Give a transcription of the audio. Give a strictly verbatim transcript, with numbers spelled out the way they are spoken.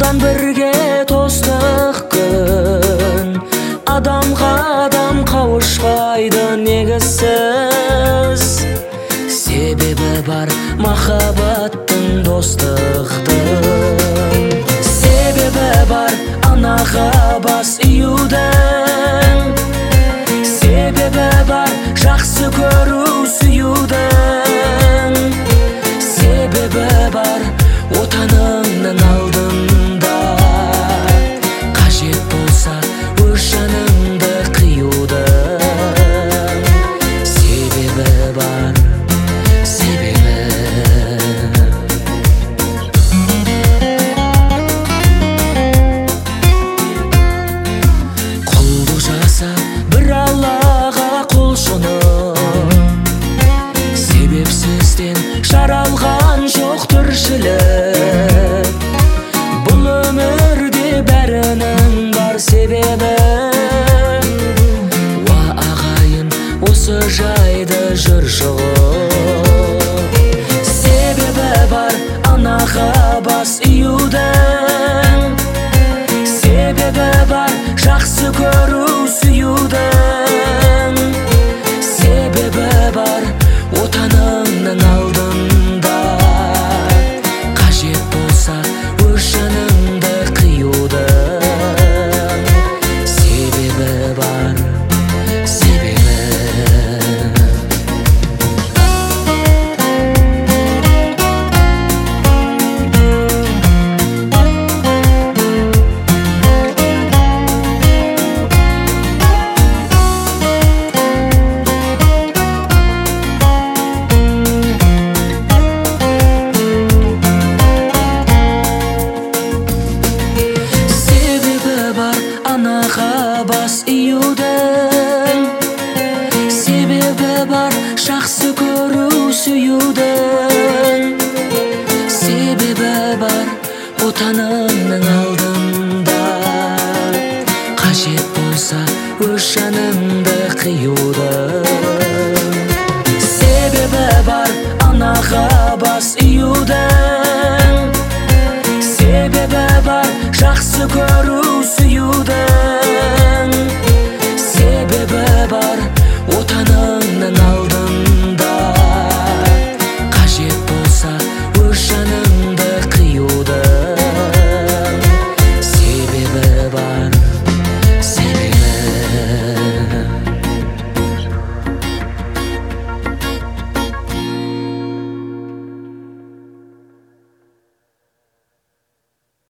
Адамдан бірге достық күн, адамға адам қауышпайды негізсіз. Себебі бар махаббаттың, достықтың. Себебі бар анаға бас июдің. Себебі бар жақсы көру сүюдің. Себебі бар отаныңның алдында, қажет болса өз жаныңды қиюдің. Себебі бар, себебі. Құлдық жаса бір Аллаға құлшыны, себепсізден жаралған жоқ тіршілік. Бұл өмірде бәрінің бар себебі. Уа ағайын, осы жайды жүр шұғып. Себебі бар анаға бас июдің. Себебі бар жақсы көру сүюдің. Себебі бар отаныңның алдында, қажет болса өз жаныңды қиюдің. Себебі бар, себебі. Анаға бас июдің. Себебі бар жақсы көру сүюдің. Себебі бар отаныңның алдында, қажет болса өз жаныңды қиюдің. Себебі бар анаға бас июдің. Себебі бар жақсы көру сүюдің.